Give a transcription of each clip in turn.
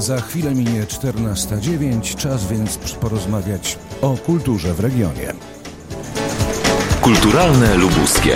Za chwilę minie 14:09, czas więc porozmawiać o kulturze w regionie. Kulturalne Lubuskie.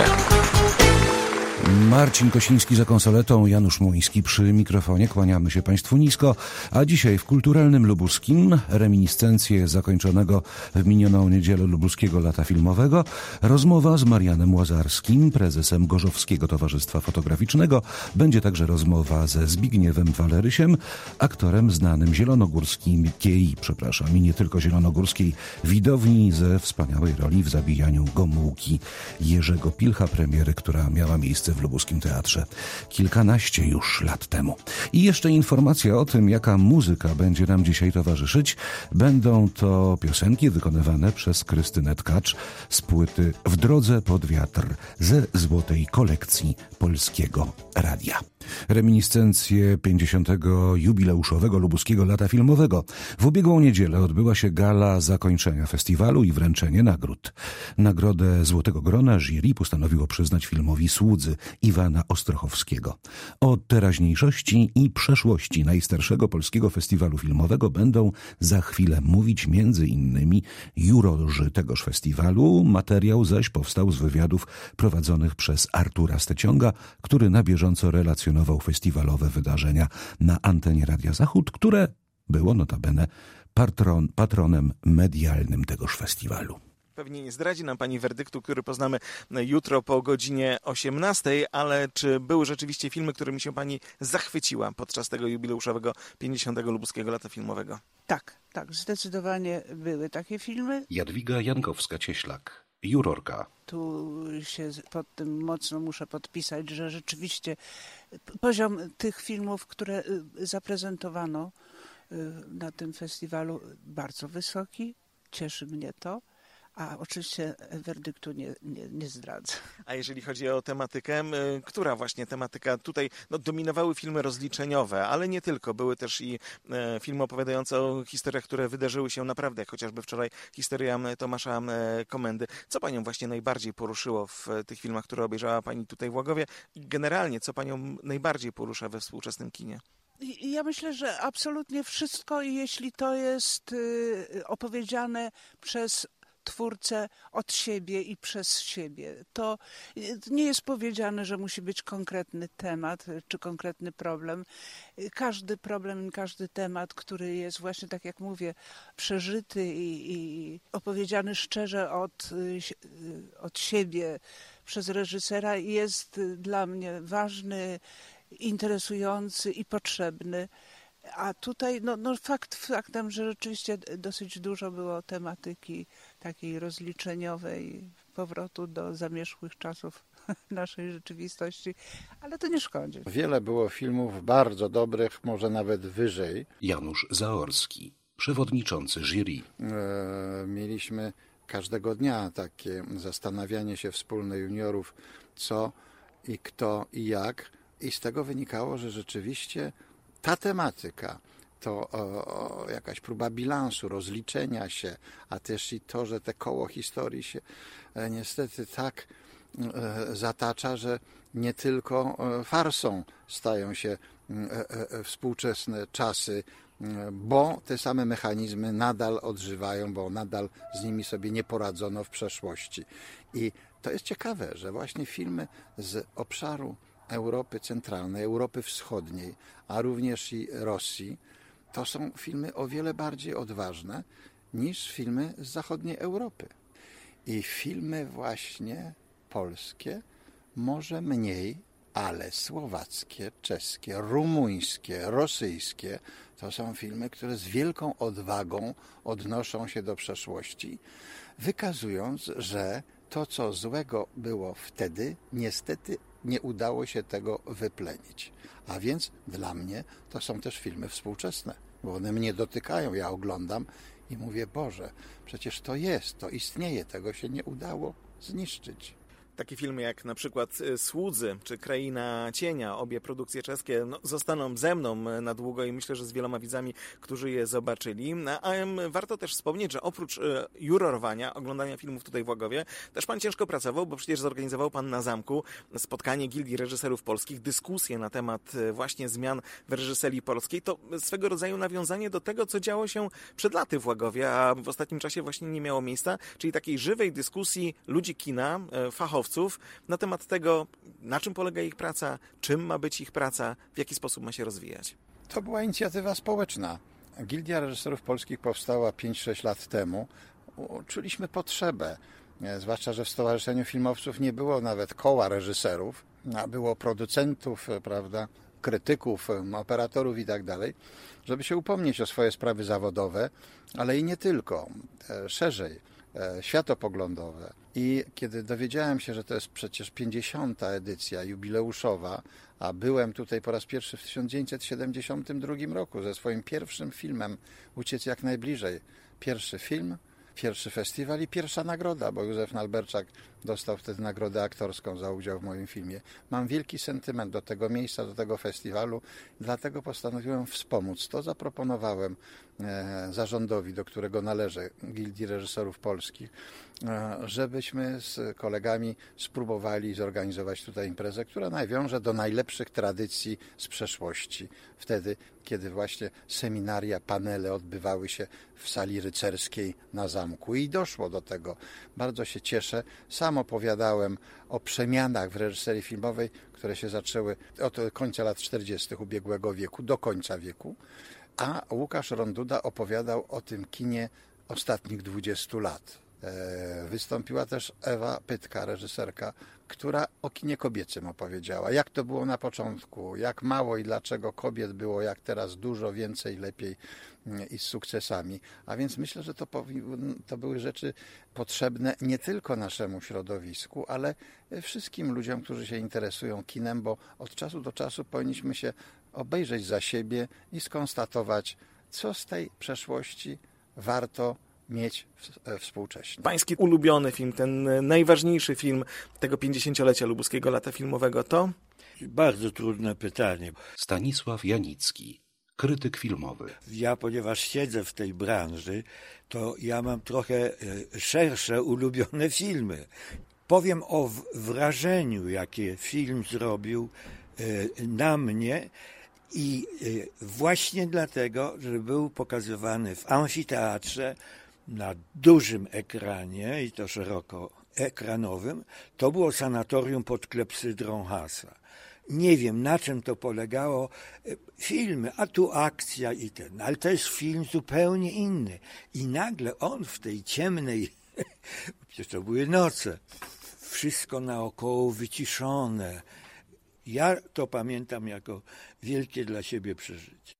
Marcin Kosiński za konsoletą, Janusz Muński przy mikrofonie. Kłaniamy się Państwu nisko, a dzisiaj w Kulturalnym Lubuskim reminiscencje zakończonego w minioną niedzielę Lubuskiego Lata Filmowego, rozmowa z Marianem Łazarskim, prezesem Gorzowskiego Towarzystwa Fotograficznego. Będzie także rozmowa ze Zbigniewem Walerysiem, aktorem znanym zielonogórskiej i nie tylko zielonogórskiej widowni ze wspaniałej roli w Zabijaniu Gomułki Jerzego Pilcha, premiery, która miała miejsce w Lubuskim Teatrze kilkanaście już lat temu. I jeszcze informacja o tym, jaka muzyka będzie nam dzisiaj towarzyszyć. Będą to piosenki wykonywane przez Krystynę Tkacz z płyty W drodze pod wiatr ze złotej kolekcji Polskiego Radia. Reminiscencje 50. jubileuszowego Lubuskiego Lata Filmowego. W ubiegłą niedzielę odbyła się gala zakończenia festiwalu i wręczenie nagród. Nagrodę Złotego Grona jury postanowiło przyznać filmowi Słudzy Iwana Ostrochowskiego. O teraźniejszości i przeszłości najstarszego polskiego festiwalu filmowego będą za chwilę mówić między innymi jurorzy tegoż festiwalu. Materiał zaś powstał z wywiadów prowadzonych przez Artura Steciąga, który na bieżąco relacjonował festiwalowe wydarzenia na antenie Radia Zachód, które było notabene patronem medialnym tegoż festiwalu. Pewnie nie zdradzi nam Pani werdyktu, który poznamy jutro po godzinie 18, ale czy były rzeczywiście filmy, którymi się Pani zachwyciła podczas tego jubileuszowego 50. Lubuskiego Lata Filmowego? Tak, zdecydowanie były takie filmy. Jadwiga Jankowska-Cieślak, jurorka. Tu się pod tym mocno muszę podpisać, że rzeczywiście poziom tych filmów, które zaprezentowano na tym festiwalu, bardzo wysoki. Cieszy mnie to. A oczywiście werdyktu nie zdradzę. A jeżeli chodzi o tematykę, która właśnie tematyka tutaj dominowały filmy rozliczeniowe, ale nie tylko. Były też i filmy opowiadające o historiach, które wydarzyły się naprawdę, jak chociażby wczoraj historia Tomasza Komendy. Co Panią właśnie najbardziej poruszyło w tych filmach, które obejrzała Pani tutaj w Łagowie i generalnie, co Panią najbardziej porusza we współczesnym kinie? Ja myślę, że absolutnie wszystko, jeśli to jest opowiedziane przez twórcę od siebie i przez siebie. To nie jest powiedziane, że musi być konkretny temat czy konkretny problem. Każdy problem, każdy temat, który jest właśnie, tak jak mówię, przeżyty i opowiedziany szczerze od siebie przez reżysera, jest dla mnie ważny, interesujący i potrzebny. A tutaj faktem, że rzeczywiście dosyć dużo było tematyki takiej rozliczeniowej, powrotu do zamierzchłych czasów naszej rzeczywistości, ale to nie szkodzi. Wiele było filmów bardzo dobrych, może nawet wyżej. Janusz Zaorski, przewodniczący jury. Mieliśmy każdego dnia takie zastanawianie się wspólne juniorów, co i kto i jak. I z tego wynikało, że rzeczywiście ta tematyka, to jakaś próba bilansu, rozliczenia się, a też i to, że te koło historii się niestety tak zatacza, że nie tylko farsą stają się współczesne czasy, bo te same mechanizmy nadal odżywają, bo nadal z nimi sobie nie poradzono w przeszłości. I to jest ciekawe, że właśnie filmy z obszaru Europy Centralnej, Europy Wschodniej, a również i Rosji, to są filmy o wiele bardziej odważne niż filmy z zachodniej Europy. I filmy właśnie polskie, może mniej, ale słowackie, czeskie, rumuńskie, rosyjskie, to są filmy, które z wielką odwagą odnoszą się do przeszłości, wykazując, że to, co złego było wtedy, niestety nie udało się tego wyplenić. A więc dla mnie to są też filmy współczesne, bo one mnie dotykają. Ja oglądam i mówię, Boże, przecież to jest, to istnieje, tego się nie udało zniszczyć. Takie filmy jak na przykład Słudzy czy Kraina Cienia, obie produkcje czeskie, zostaną ze mną na długo i myślę, że z wieloma widzami, którzy je zobaczyli. A warto też wspomnieć, że oprócz jurorowania, oglądania filmów tutaj w Łagowie, też pan ciężko pracował, bo przecież zorganizował pan na zamku spotkanie Gildii Reżyserów Polskich, dyskusję na temat właśnie zmian w reżyserii polskiej. To swego rodzaju nawiązanie do tego, co działo się przed laty w Łagowie, a w ostatnim czasie właśnie nie miało miejsca, czyli takiej żywej dyskusji ludzi kina, fachowców na temat tego, na czym polega ich praca, czym ma być ich praca, w jaki sposób ma się rozwijać. To była inicjatywa społeczna. Gildia Reżyserów Polskich powstała 5-6 lat temu. Czuliśmy potrzebę, zwłaszcza, że w Stowarzyszeniu Filmowców nie było nawet koła reżyserów, a było producentów, prawda, krytyków, operatorów i tak dalej, żeby się upomnieć o swoje sprawy zawodowe, ale i nie tylko, szerzej, światopoglądowe. I kiedy dowiedziałem się, że to jest przecież 50. edycja jubileuszowa, a byłem tutaj po raz pierwszy w 1972 roku ze swoim pierwszym filmem Uciec jak najbliżej. Pierwszy film, pierwszy festiwal i pierwsza nagroda, bo Józef Nalberczak dostał wtedy nagrodę aktorską za udział w moim filmie. Mam wielki sentyment do tego miejsca, do tego festiwalu, dlatego postanowiłem wspomóc to. Zaproponowałem zarządowi, do którego należę, Gildii Reżyserów Polskich, żebyśmy z kolegami spróbowali zorganizować tutaj imprezę, która nawiąże do najlepszych tradycji z przeszłości. Wtedy, kiedy właśnie seminaria, panele odbywały się w sali rycerskiej na zamku. I doszło do tego. Bardzo się cieszę. Sam opowiadałem o przemianach w reżyserii filmowej, które się zaczęły od końca lat 40. ubiegłego wieku do końca wieku, a Łukasz Ronduda opowiadał o tym kinie ostatnich 20 lat. Wystąpiła też Ewa Pytka, reżyserka, która o kinie kobiecym opowiedziała. Jak to było na początku, jak mało i dlaczego kobiet było, jak teraz dużo, więcej, lepiej i z sukcesami. A więc myślę, że to były rzeczy potrzebne nie tylko naszemu środowisku, ale wszystkim ludziom, którzy się interesują kinem, bo od czasu do czasu powinniśmy się obejrzeć za siebie i skonstatować, co z tej przeszłości warto mieć współcześnie. Pański ulubiony film, ten najważniejszy film tego 50-lecia Lubuskiego Lata Filmowego to? Bardzo trudne pytanie. Stanisław Janicki, krytyk filmowy. Ja, ponieważ siedzę w tej branży, to ja mam trochę szersze ulubione filmy. Powiem o wrażeniu, jakie film zrobił na mnie i właśnie dlatego, że był pokazywany w amfiteatrze, na dużym ekranie i to szeroko ekranowym, to było Sanatorium pod klepsydrą Hasa. Nie wiem, na czym to polegało. Filmy, a tu akcja i ten, ale to jest film zupełnie inny. I nagle on w tej ciemnej, przecież to były noce, wszystko naokoło wyciszone. Ja to pamiętam jako wielkie dla siebie przeżycie.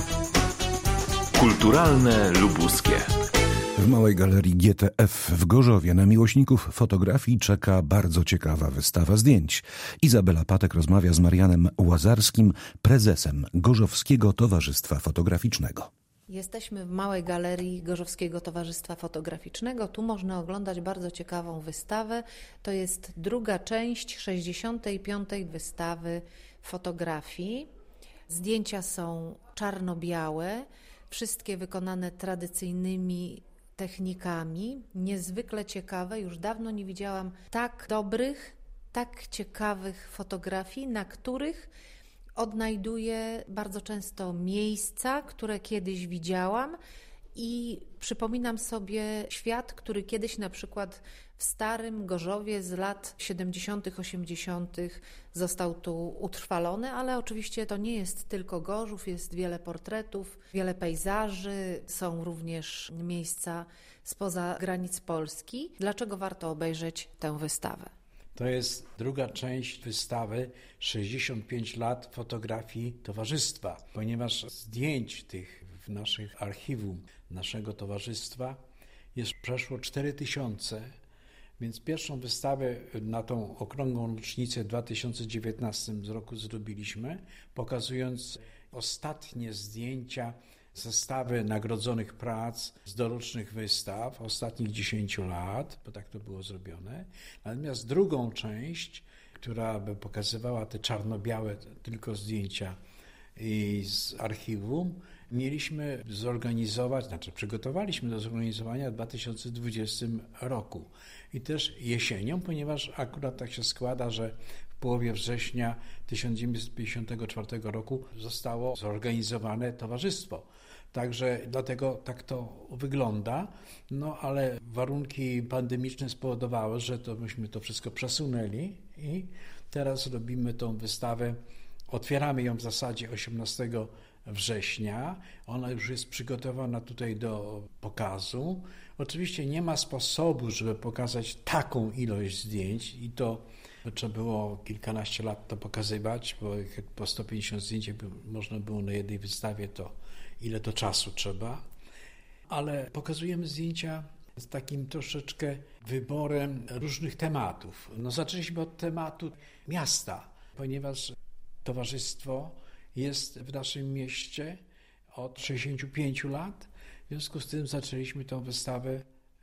Kulturalne Lubuskie. W Małej Galerii GTF w Gorzowie na miłośników fotografii czeka bardzo ciekawa wystawa zdjęć. Izabela Patek rozmawia z Marianem Łazarskim, prezesem Gorzowskiego Towarzystwa Fotograficznego. Jesteśmy w Małej Galerii Gorzowskiego Towarzystwa Fotograficznego. Tu można oglądać bardzo ciekawą wystawę. To jest druga część 65. wystawy fotografii. Zdjęcia są czarno-białe, wszystkie wykonane tradycyjnymi technikami, niezwykle ciekawe. Już dawno nie widziałam tak dobrych, tak ciekawych fotografii, na których odnajduję bardzo często miejsca, które kiedyś widziałam i przypominam sobie świat, który kiedyś na przykład w Starym Gorzowie z lat 70., 80. został tu utrwalony, ale oczywiście to nie jest tylko Gorzów, jest wiele portretów, wiele pejzaży, są również miejsca spoza granic Polski. Dlaczego warto obejrzeć tę wystawę? To jest druga część wystawy 65 lat fotografii towarzystwa, ponieważ zdjęć tych w naszych archiwum naszego towarzystwa jest przeszło 4000, więc pierwszą wystawę na tą okrągłą rocznicę w 2019 roku zrobiliśmy, pokazując ostatnie zdjęcia zestawy nagrodzonych prac z dorocznych wystaw ostatnich 10 lat, bo tak to było zrobione. Natomiast drugą część, która by pokazywała te czarno-białe tylko zdjęcia i z archiwum, mieliśmy zorganizować, przygotowaliśmy do zorganizowania w 2020 roku. I też jesienią, ponieważ akurat tak się składa, że w połowie września 1954 roku zostało zorganizowane towarzystwo. Także dlatego tak to wygląda, ale warunki pandemiczne spowodowały, że myśmy to wszystko przesunęli i teraz robimy tą wystawę. Otwieramy ją w zasadzie 18 września. Ona już jest przygotowana tutaj do pokazu. Oczywiście nie ma sposobu, żeby pokazać taką ilość zdjęć i to trzeba było kilkanaście lat to pokazywać, bo po 150 zdjęć jakby można było na jednej wystawie, to ile to czasu trzeba. Ale pokazujemy zdjęcia z takim troszeczkę wyborem różnych tematów. Zaczęliśmy od tematu miasta, ponieważ towarzystwo jest w naszym mieście od 65 lat. W związku z tym zaczęliśmy tę wystawę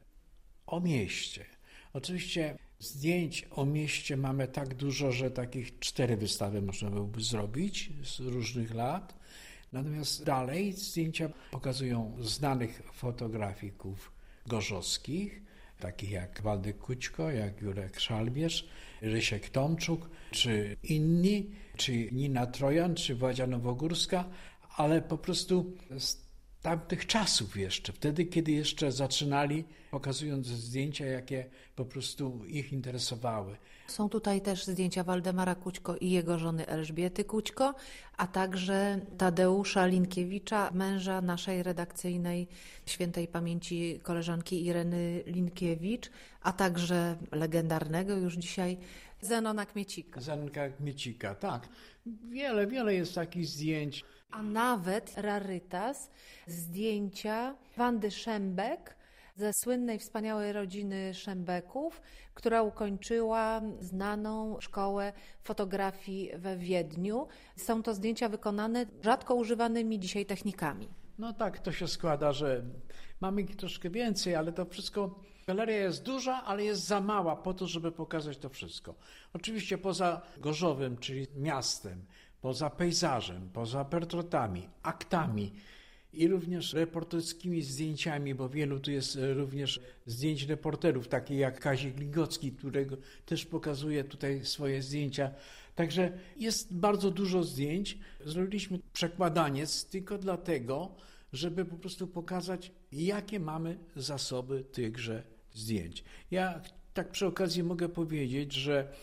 o mieście. Oczywiście zdjęć o mieście mamy tak dużo, że takich 4 wystawy można byłoby zrobić z różnych lat. Natomiast dalej zdjęcia pokazują znanych fotografików gorzowskich, takich jak Waldek Kućko, jak Jurek Szalbierz, Rysiek Tomczuk, czy inni, czy Nina Trojan, czy Władzia Nowogórska, ale po prostu z tamtych czasów jeszcze, wtedy, kiedy jeszcze zaczynali, pokazując zdjęcia, jakie po prostu ich interesowały. Są tutaj też zdjęcia Waldemara Kućko i jego żony Elżbiety Kućko, a także Tadeusza Linkiewicza, męża naszej redakcyjnej świętej pamięci koleżanki Ireny Linkiewicz, a także legendarnego już dzisiaj Zenona Kmiecika. Zenonka Kmiecika, tak. Wiele jest takich zdjęć. A nawet rarytas, zdjęcia Wandy Szembek ze słynnej, wspaniałej rodziny Szembeków, która ukończyła znaną szkołę fotografii we Wiedniu. Są to zdjęcia wykonane rzadko używanymi dzisiaj technikami. Tak to się składa, że mamy ich troszkę więcej, ale to wszystko, galeria jest duża, ale jest za mała po to, żeby pokazać to wszystko. Oczywiście poza Gorzowem, czyli miastem, poza pejzażem, poza portretami, aktami i również reporterskimi zdjęciami, bo wielu tu jest również zdjęć reporterów, takich jak Kazik Ligocki, którego też pokazuje tutaj swoje zdjęcia. Także jest bardzo dużo zdjęć. Zrobiliśmy przekładaniec tylko dlatego, żeby po prostu pokazać, jakie mamy zasoby tychże zdjęć. Ja tak przy okazji mogę powiedzieć, że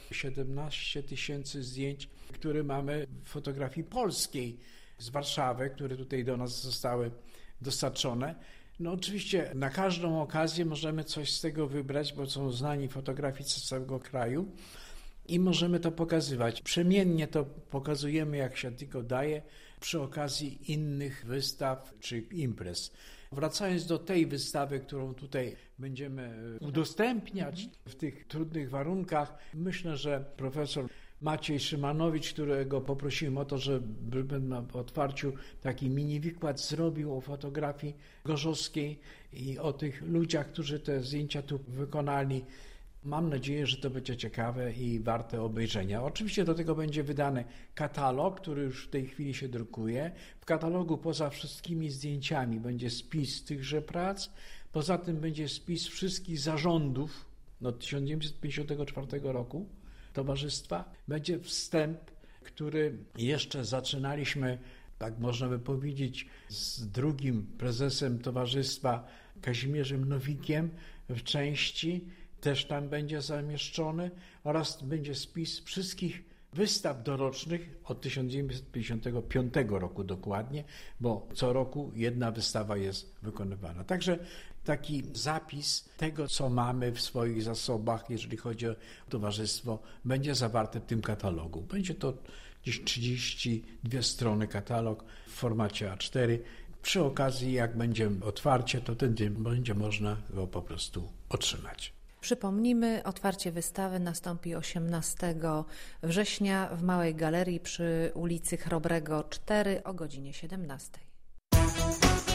17 000 zdjęć, które mamy w fotografii polskiej z Warszawy, które tutaj do nas zostały dostarczone. Oczywiście na każdą okazję możemy coś z tego wybrać, bo są znani fotograficy z całego kraju i możemy to pokazywać. Przemiennie to pokazujemy, jak się tylko daje, przy okazji innych wystaw czy imprez. Wracając do tej wystawy, którą tutaj będziemy udostępniać w tych trudnych warunkach, myślę, że profesor Maciej Szymanowicz, którego poprosiłem o to, żeby na otwarciu taki mini wykład zrobił o fotografii gorzowskiej i o tych ludziach, którzy te zdjęcia tu wykonali. Mam nadzieję, że to będzie ciekawe i warte obejrzenia. Oczywiście do tego będzie wydany katalog, który już w tej chwili się drukuje. W katalogu poza wszystkimi zdjęciami będzie spis tychże prac. Poza tym będzie spis wszystkich zarządów od 1954 roku towarzystwa. Będzie wstęp, który jeszcze zaczynaliśmy, tak można by powiedzieć, z drugim prezesem towarzystwa Kazimierzem Nowikiem w części. Też tam będzie zamieszczony oraz będzie spis wszystkich wystaw dorocznych od 1955 roku dokładnie, bo co roku jedna wystawa jest wykonywana. Także taki zapis tego, co mamy w swoich zasobach, jeżeli chodzi o towarzystwo, będzie zawarte w tym katalogu. Będzie to gdzieś 32 strony katalog w formacie A4. Przy okazji, jak będzie otwarcie, to wtedy będzie można go po prostu otrzymać. Przypomnijmy, otwarcie wystawy nastąpi 18 września w Małej Galerii przy ulicy Chrobrego 4 o godzinie 17.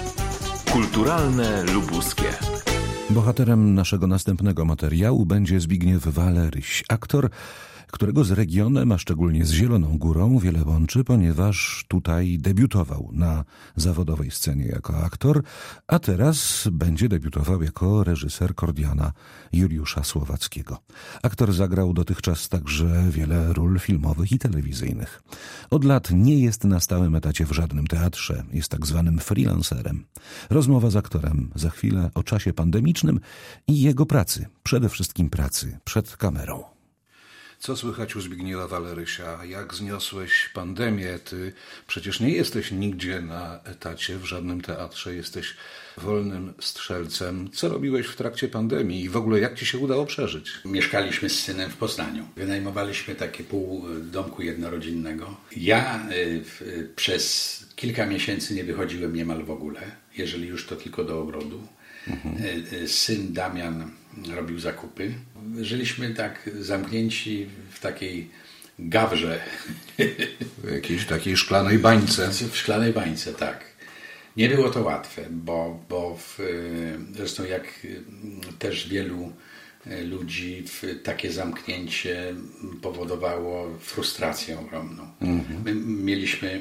Kulturalne lubuskie. Bohaterem naszego następnego materiału będzie Zbigniew Waleryś, aktor, którego z regionem, a szczególnie z Zieloną Górą, wiele łączy, ponieważ tutaj debiutował na zawodowej scenie jako aktor, a teraz będzie debiutował jako reżyser Kordiana Juliusza Słowackiego. Aktor zagrał dotychczas także wiele ról filmowych i telewizyjnych. Od lat nie jest na stałym etacie w żadnym teatrze, jest tak zwanym freelancerem. Rozmowa z aktorem za chwilę o czasie pandemicznym i jego pracy, przede wszystkim pracy przed kamerą. Co słychać u Zbigniewa Walerysia? Jak zniosłeś pandemię? Ty przecież nie jesteś nigdzie na etacie, w żadnym teatrze. Jesteś wolnym strzelcem. Co robiłeś w trakcie pandemii i w ogóle jak ci się udało przeżyć? Mieszkaliśmy z synem w Poznaniu. Wynajmowaliśmy takie pół domku jednorodzinnego. Ja przez kilka miesięcy nie wychodziłem niemal w ogóle, jeżeli już to tylko do ogrodu. Syn Damian robił zakupy. Żyliśmy tak zamknięci w takiej gawrze. W jakiejś takiej szklanej bańce. W szklanej bańce, tak. Nie było to łatwe, bo zresztą jak też wielu ludzi takie zamknięcie powodowało frustrację ogromną. My mieliśmy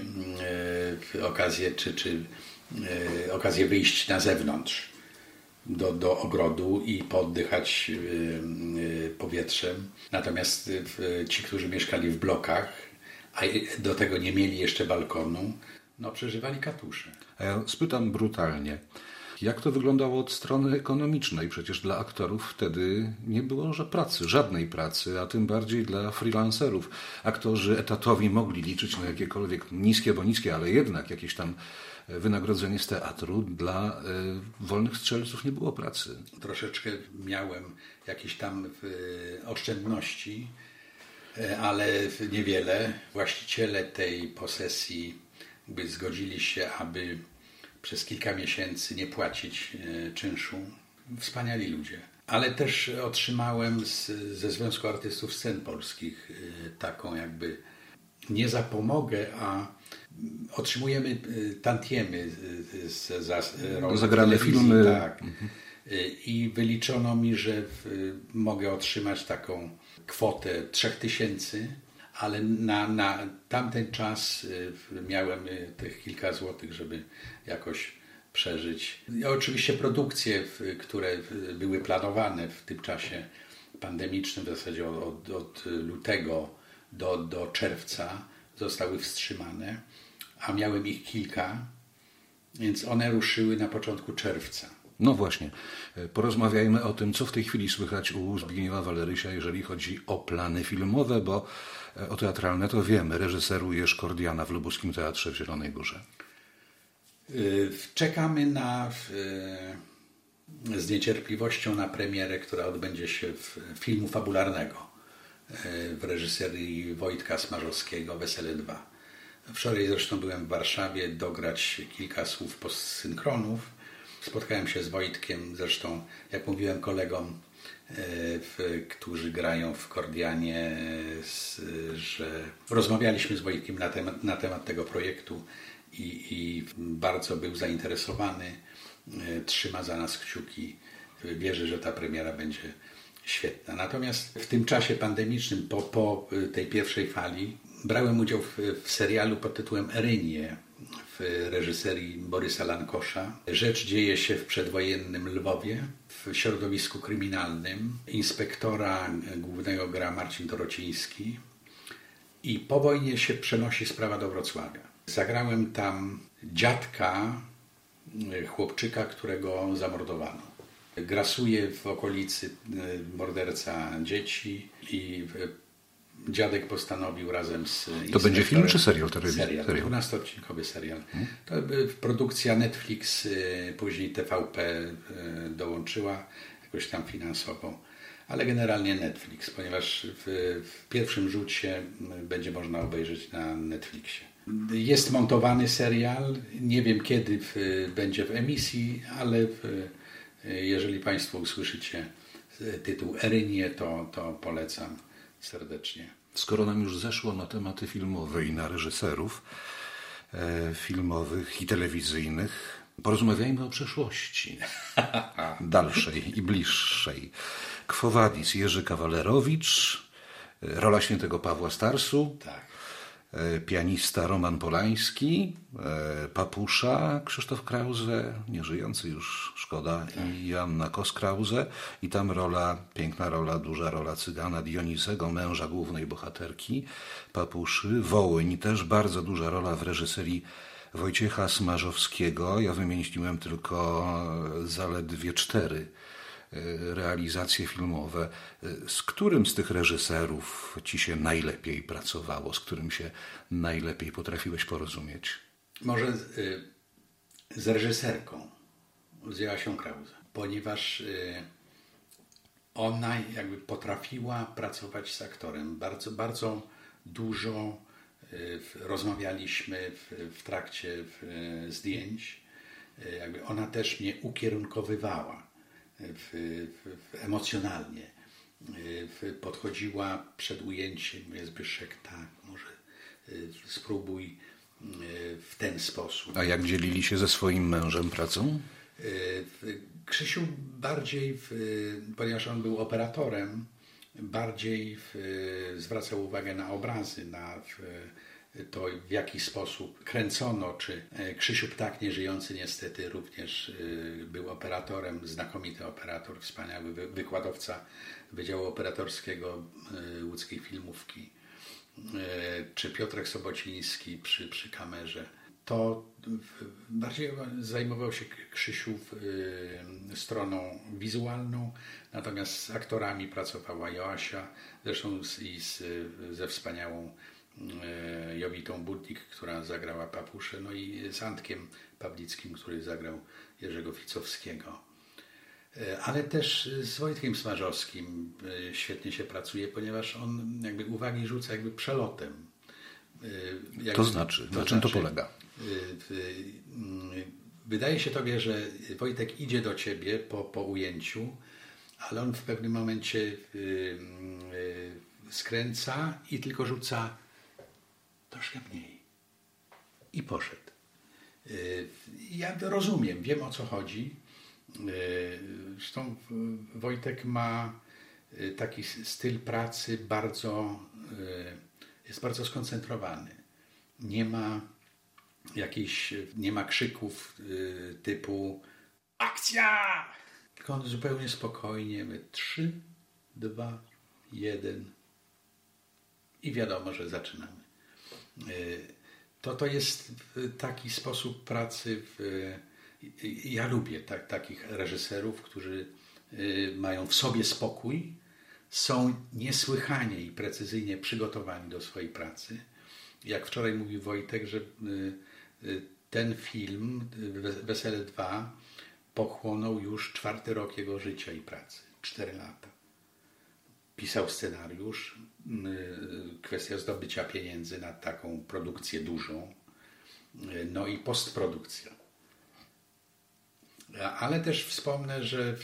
okazję wyjść na zewnątrz do ogrodu i pooddychać powietrzem. Natomiast ci, którzy mieszkali w blokach, a do tego nie mieli jeszcze balkonu, przeżywali katusze. A ja spytam brutalnie, jak to wyglądało od strony ekonomicznej? Przecież dla aktorów wtedy nie było żadnej pracy, a tym bardziej dla freelancerów. Aktorzy etatowi mogli liczyć na jakiekolwiek niskie, ale jednak jakieś tam wynagrodzenie z teatru. Dla wolnych strzelców nie było pracy. Troszeczkę miałem jakieś tam oszczędności, ale niewiele. Właściciele tej posesji zgodzili się, aby przez kilka miesięcy nie płacić czynszu. Wspaniali ludzie. Ale też otrzymałem ze Związku Artystów Scen Polskich taką jakby nie zapomogę, a otrzymujemy tantiemy za zagrane filmy. Tak. I wyliczono mi, że mogę otrzymać taką kwotę 3000, ale na tamten czas miałem tych kilka złotych, żeby jakoś przeżyć. I oczywiście produkcje, które były planowane w tym czasie pandemicznym, w zasadzie od lutego do czerwca, zostały wstrzymane, a miałem ich kilka, więc one ruszyły na początku czerwca. No właśnie, porozmawiajmy o tym, co w tej chwili słychać u Zbigniewa Walerysia, jeżeli chodzi o plany filmowe, bo o teatralne to wiemy, reżyserujesz Kordiana w Lubuskim Teatrze w Zielonej Górze. Czekamy z niecierpliwością na premierę, która odbędzie się filmu fabularnego w reżyserii Wojtka Smarzowskiego, Wesele 2. Wczoraj zresztą byłem w Warszawie dograć kilka słów postsynchronów. Spotkałem się z Wojtkiem, zresztą jak mówiłem kolegom, którzy grają w Kordianie, że rozmawialiśmy z Wojtkiem na temat tego projektu i bardzo był zainteresowany, trzyma za nas kciuki, wierzy, że ta premiera będzie świetna. Natomiast w tym czasie pandemicznym, po tej pierwszej fali, brałem udział w serialu pod tytułem Erynie w reżyserii Borysa Lankosza. Rzecz dzieje się w przedwojennym Lwowie, w środowisku kryminalnym. Inspektora głównego gra Marcin Dorociński i po wojnie się przenosi sprawa do Wrocławia. Zagrałem tam dziadka chłopczyka, którego zamordowano. Grasuje w okolicy morderca dzieci i dziadek postanowił razem z To będzie film czy serial? Serial, 12-odcinkowy serial. To produkcja Netflix, później TVP dołączyła jakoś tam finansowo, ale generalnie Netflix, ponieważ w pierwszym rzucie będzie można obejrzeć na Netflixie. Jest montowany serial, nie wiem kiedy będzie w emisji, ale jeżeli Państwo usłyszycie tytuł Erynie, to polecam serdecznie. Skoro nam już zeszło na tematy filmowe i na reżyserów filmowych i telewizyjnych, Porozmawiajmy o przeszłości. Dalszej i bliższej. Quo Vadis, Jerzy Kawalerowicz, rola świętego Pawła Starsu, Tak. Pianista Roman Polański, Papusza Krzysztof Krause, nieżyjący już, szkoda, i Joanna Kos-Krause. I tam rola, piękna rola, duża rola Cygana Dionizego, męża głównej bohaterki Papuszy. Wołyń, też bardzo duża rola w reżyserii Wojciecha Smarzowskiego. Ja wymieniłem tylko zaledwie 4 realizacje filmowe. Z którym z tych reżyserów ci się najlepiej pracowało? Z którym się najlepiej potrafiłeś porozumieć? Może z reżyserką, z Joasią Krause, ponieważ ona jakby potrafiła pracować z aktorem. Bardzo, bardzo dużo rozmawialiśmy w trakcie zdjęć. Jakby ona też mnie ukierunkowywała emocjonalnie. Podchodziła przed ujęciem, mówię, Zbyszek, tak, może spróbuj w ten sposób. A jak dzielili się ze swoim mężem pracą? Krzysiu bardziej, ponieważ on był operatorem, bardziej zwracał uwagę na obrazy, na to, w jaki sposób kręcono, czy Krzysiu Ptak, nieżyjący niestety, również był operatorem, znakomity operator, wspaniały wykładowca Wydziału Operatorskiego Łódzkiej Filmówki, czy Piotrek Sobociński przy kamerze. To bardziej zajmował się Krzysiu stroną wizualną, natomiast z aktorami pracowała Joasia, zresztą ze wspaniałą Jowitą Budnik, która zagrała Papuszę, no i z Antkiem Pawlickim, który zagrał Jerzego Ficowskiego. Ale też z Wojtkiem Smarzowskim świetnie się pracuje, ponieważ on jakby uwagi rzuca jakby przelotem. To znaczy, na czym to polega? Wydaje się tobie, że Wojtek idzie do ciebie po ujęciu, ale on w pewnym momencie skręca i tylko rzuca troszkę mniej. I poszedł. Ja to rozumiem, wiem, o co chodzi. Zresztą Wojtek ma taki styl pracy jest bardzo skoncentrowany. Nie ma krzyków typu akcja! Tylko on zupełnie spokojnie, 3, 2, 1 i wiadomo, że zaczynamy. To jest taki sposób pracy. Ja lubię takich reżyserów, którzy mają w sobie spokój, są niesłychanie i precyzyjnie przygotowani do swojej pracy. Jak wczoraj mówił Wojtek, że ten film, Wesele 2, pochłonął już 4. rok jego życia i pracy. 4 lata. Pisał scenariusz, kwestia zdobycia pieniędzy na taką produkcję dużą, no i postprodukcja. Ale też wspomnę, że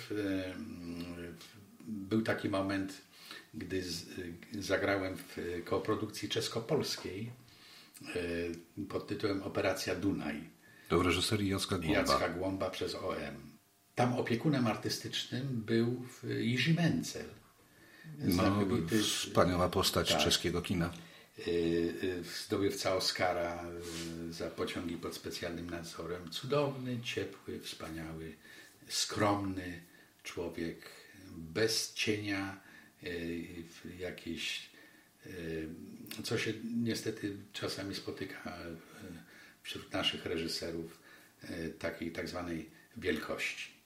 był taki moment, gdy zagrałem w koprodukcji czesko-polskiej pod tytułem Operacja Dunaj. To w reżyserii Jacka Głąba przez OM. Tam opiekunem artystycznym był Jiří Mencel. Wspaniała postać czeskiego kina. Zdobywca Oscara za Pociągi pod specjalnym nadzorem. Cudowny, ciepły, wspaniały, skromny człowiek, bez cienia jakiejś, co się niestety czasami spotyka wśród naszych reżyserów, takiej tak zwanej wielkości.